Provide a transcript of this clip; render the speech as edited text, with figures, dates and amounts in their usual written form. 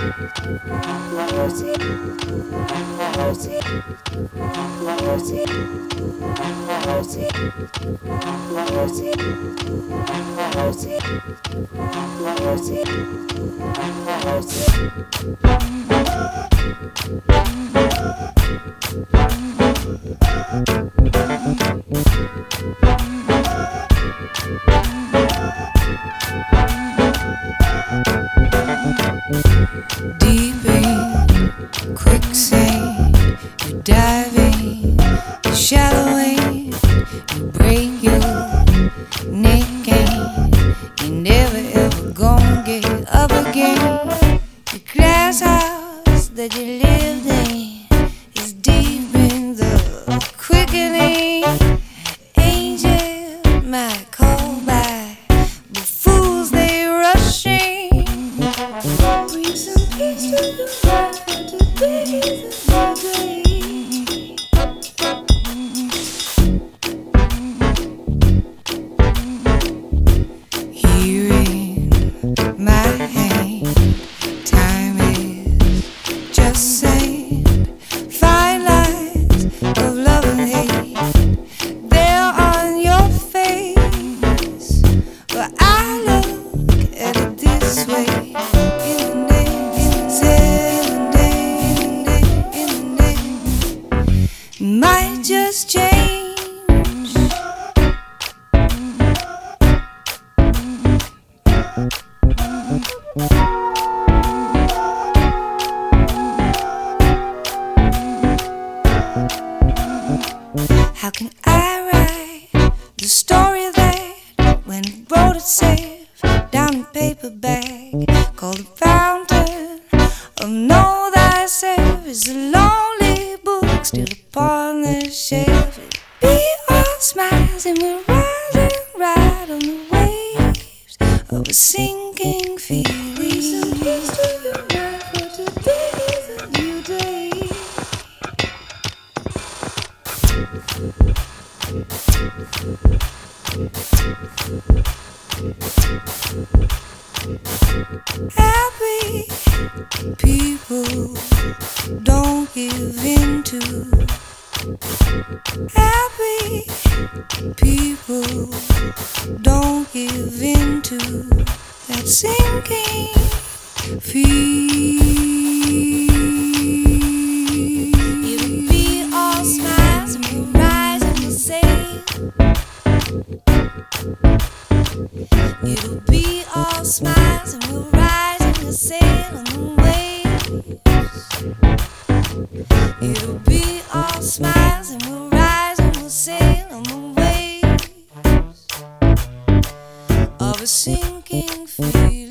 Deep in quicksand, you dive in, you shallowing, you break your neck and you never ever gonna get up again. The glass house that you lived in is deep in the quickening. Angels might call by, but fools they rushing. Bring some peace to your life, for today is a new day. Here in my hand, time is just sand. Fine lines of love and hate, they're on your face, but I look at it this way. Might just change. How can I write the story that when it wrote itself down in paperback, called the fountain of know thyself is a lonely book still upon the shelf. It be all smiles and we're riding right on the waves of a sinking feeling. Supposed to be right, for today is a new day. Happy people don't give in to. Happy people don't give in to that sinking feeling. It'll be all smiles and we'll rise and we'll sail. It'll be all smiles and we'll rise and we'll sail on the waves. It'll be all smiles and we'll rise and we'll sail on the waves of a sinking feeling.